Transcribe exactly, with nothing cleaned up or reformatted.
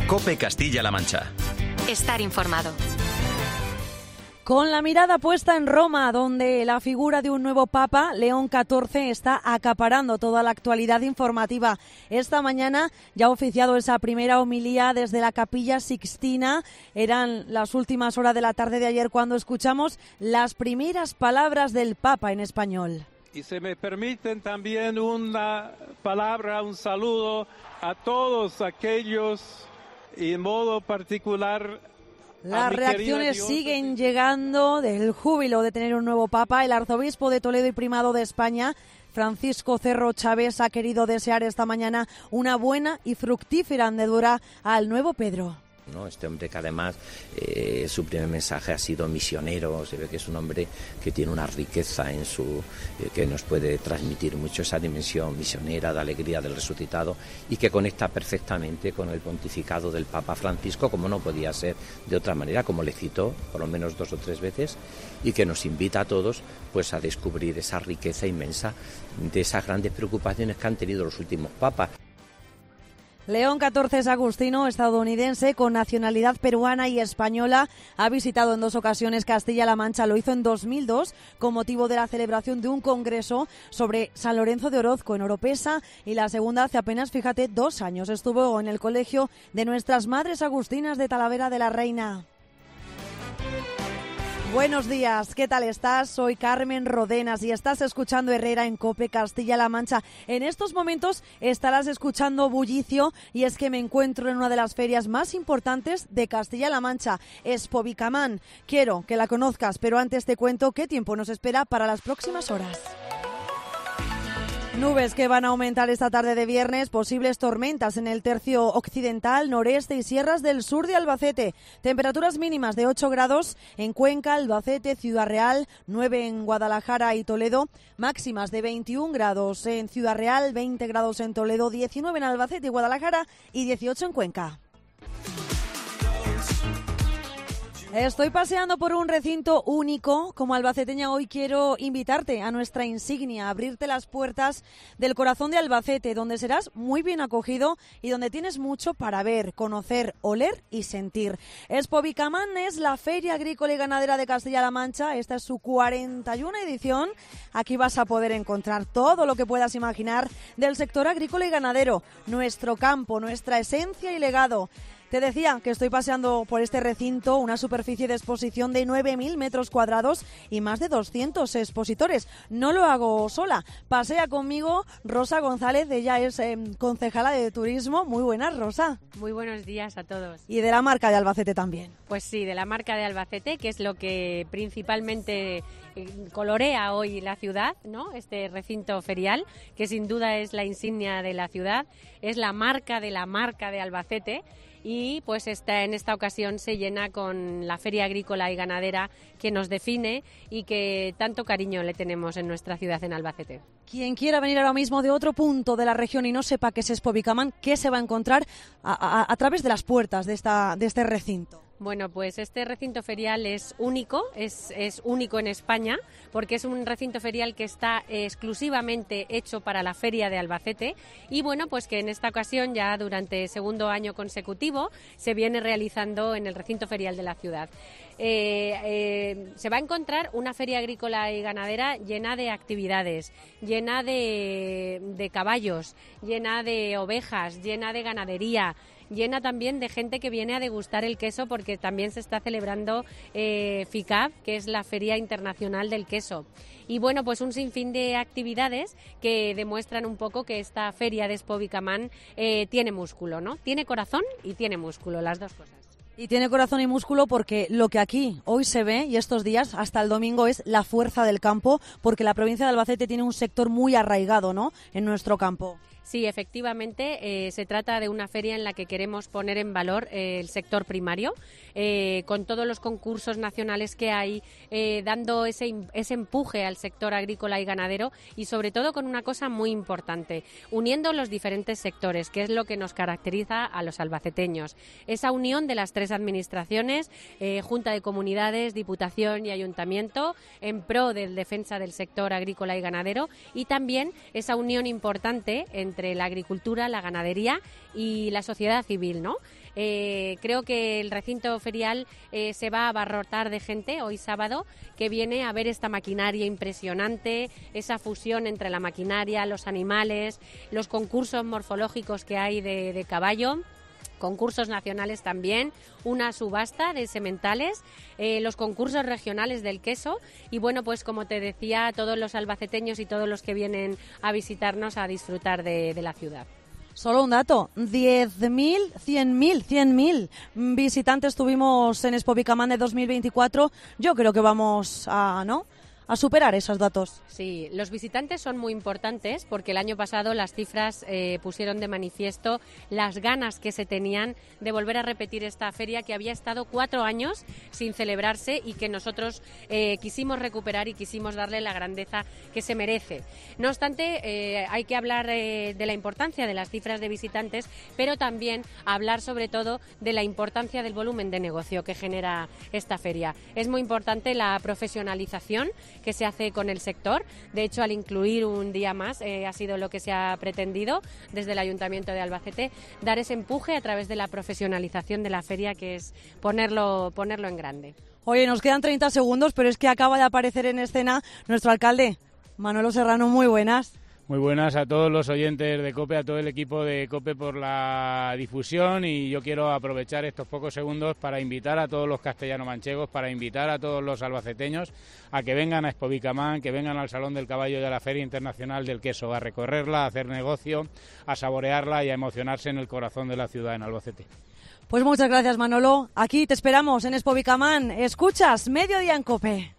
COPE Castilla-La Mancha. Estar informado. Con la mirada puesta en Roma, donde la figura de un nuevo Papa, León catorce, está acaparando toda la actualidad informativa. Esta mañana ya ha oficiado esa primera homilía desde la Capilla Sixtina. Eran las últimas horas de la tarde de ayer cuando escuchamos las primeras palabras del Papa en español. Y se me permiten también una palabra, un saludo a todos aquellos y en modo particular. Las reacciones siguen llegando del júbilo de tener un nuevo Papa. El arzobispo de Toledo y primado de España, Francisco Cerro Chávez, ha querido desear esta mañana una buena y fructífera andadura al nuevo Pedro. ¿No? Este hombre que además eh, su primer mensaje ha sido misionero, se ve que es un hombre que tiene una riqueza en su eh, que nos puede transmitir mucho esa dimensión misionera de alegría del resucitado y que conecta perfectamente con el pontificado del Papa Francisco, como no podía ser de otra manera, como le citó por lo menos dos o tres veces, y que nos invita a todos pues a descubrir esa riqueza inmensa de esas grandes preocupaciones que han tenido los últimos papas. León catorce es agustino, estadounidense, con nacionalidad peruana y española. Ha visitado en dos ocasiones Castilla-La Mancha. Lo hizo en dos mil dos con motivo de la celebración de un congreso sobre San Lorenzo de Orozco en Oropesa, y la segunda hace apenas, fíjate, dos años. Estuvo en el colegio de Nuestras Madres Agustinas de Talavera de la Reina. Buenos días, ¿qué tal estás? Soy Carmen Rodenas y estás escuchando Herrera en COPE Castilla-La Mancha. En estos momentos estarás escuchando bullicio, y es que me encuentro en una de las ferias más importantes de Castilla-La Mancha, Expobicamán. Quiero que la conozcas, pero antes te cuento qué tiempo nos espera para las próximas horas. Nubes que van a aumentar esta tarde de viernes, posibles tormentas en el tercio occidental, noreste y sierras del sur de Albacete. Temperaturas mínimas de ocho grados en Cuenca, Albacete, Ciudad Real, nueve en Guadalajara y Toledo, máximas de veintiún grados en Ciudad Real, veinte grados en Toledo, diecinueve en Albacete y Guadalajara y dieciocho en Cuenca. Estoy paseando por un recinto único. Como albaceteña hoy quiero invitarte a nuestra insignia, abrirte las puertas del corazón de Albacete, donde serás muy bien acogido y donde tienes mucho para ver, conocer, oler y sentir. Expobicamán es la Feria Agrícola y Ganadera de Castilla-La Mancha. Esta es su cuarenta y una edición. Aquí vas a poder encontrar todo lo que puedas imaginar del sector agrícola y ganadero, nuestro campo, nuestra esencia y legado. Te decía que estoy paseando por este recinto, una superficie de exposición de nueve mil metros cuadrados y más de doscientos expositores. No lo hago sola, pasea conmigo Rosa González, ella es eh, concejala de turismo. Muy buenas, Rosa. Muy buenos días a todos. Y de la marca de Albacete también. Pues sí, de la marca de Albacete, que es lo que principalmente colorea hoy la ciudad, ¿no? Este recinto ferial, que sin duda es la insignia de la ciudad, es la marca de la marca de Albacete. Y pues esta, en esta ocasión se llena con la Feria Agrícola y Ganadera que nos define y que tanto cariño le tenemos en nuestra ciudad, en Albacete. Quien quiera venir ahora mismo de otro punto de la región y no sepa qué es Expobicamán, ¿qué se va a encontrar a, a, a través de las puertas de, esta, de este recinto? Bueno, pues este recinto ferial es único, es, es único en España, porque es un recinto ferial que está exclusivamente hecho para la Feria de Albacete, y bueno, pues que en esta ocasión, ya durante segundo año consecutivo, se viene realizando en el recinto ferial de la ciudad. Eh, eh, se va a encontrar una feria agrícola y ganadera llena de actividades, llena de, de caballos, llena de ovejas, llena de ganadería, llena también de gente que viene a degustar el queso, porque también se está celebrando eh, FICAP, que es la Feria Internacional del Queso. Y bueno, pues un sinfín de actividades que demuestran un poco que esta feria de Expobicamán eh, tiene músculo, ¿no? Tiene corazón y tiene músculo, las dos cosas. Y tiene corazón y músculo porque lo que aquí hoy se ve, y estos días hasta el domingo, es la fuerza del campo, porque la provincia de Albacete tiene un sector muy arraigado, ¿no?, en nuestro campo. Sí, efectivamente, eh, se trata de una feria en la que queremos poner en valor eh, el sector primario, eh, con todos los concursos nacionales que hay, eh, dando ese, ese empuje al sector agrícola y ganadero, y sobre todo con una cosa muy importante, uniendo los diferentes sectores, que es lo que nos caracteriza a los albaceteños. Esa unión de las tres administraciones, eh, Junta de Comunidades, Diputación y Ayuntamiento, en pro de defensa del sector agrícola y ganadero, y también esa unión importante entre entre la agricultura, la ganadería y la sociedad civil, ¿no? Eh, creo que el recinto ferial eh, se va a abarrotar de gente hoy sábado que viene a ver esta maquinaria impresionante, esa fusión entre la maquinaria, los animales, los concursos morfológicos que hay de, de caballo. Concursos nacionales también, una subasta de sementales, eh, los concursos regionales del queso y bueno, pues como te decía, todos los albaceteños y todos los que vienen a visitarnos a disfrutar de, de la ciudad. Solo un dato, diez mil, cien mil, cien mil visitantes tuvimos en Expo Bicamán de dos mil veinticuatro. Yo creo que vamos a, ¿no?, a superar esos datos. Sí, los visitantes son muy importantes porque el año pasado las cifras eh, pusieron de manifiesto las ganas que se tenían de volver a repetir esta feria que había estado cuatro años sin celebrarse y que nosotros eh, quisimos recuperar y quisimos darle la grandeza que se merece. No obstante, eh, hay que hablar eh, de la importancia de las cifras de visitantes, pero también hablar sobre todo de la importancia del volumen de negocio que genera esta feria. Es muy importante la profesionalización que se hace con el sector. De hecho, al incluir un día más, eh, ha sido lo que se ha pretendido desde el Ayuntamiento de Albacete, dar ese empuje a través de la profesionalización de la feria, que es ponerlo, ponerlo en grande. Oye, nos quedan treinta segundos, pero es que acaba de aparecer en escena nuestro alcalde, Manolo Serrano. Muy buenas. Muy buenas a todos los oyentes de COPE, a todo el equipo de COPE por la difusión, y yo quiero aprovechar estos pocos segundos para invitar a todos los castellano-manchegos, para invitar a todos los albaceteños a que vengan a Expo Bicamán, que vengan al Salón del Caballo y a la Feria Internacional del Queso, a recorrerla, a hacer negocio, a saborearla y a emocionarse en el corazón de la ciudad, en Albacete. Pues muchas gracias, Manolo. Aquí te esperamos en Expo Bicamán. Escuchas Mediodía en COPE.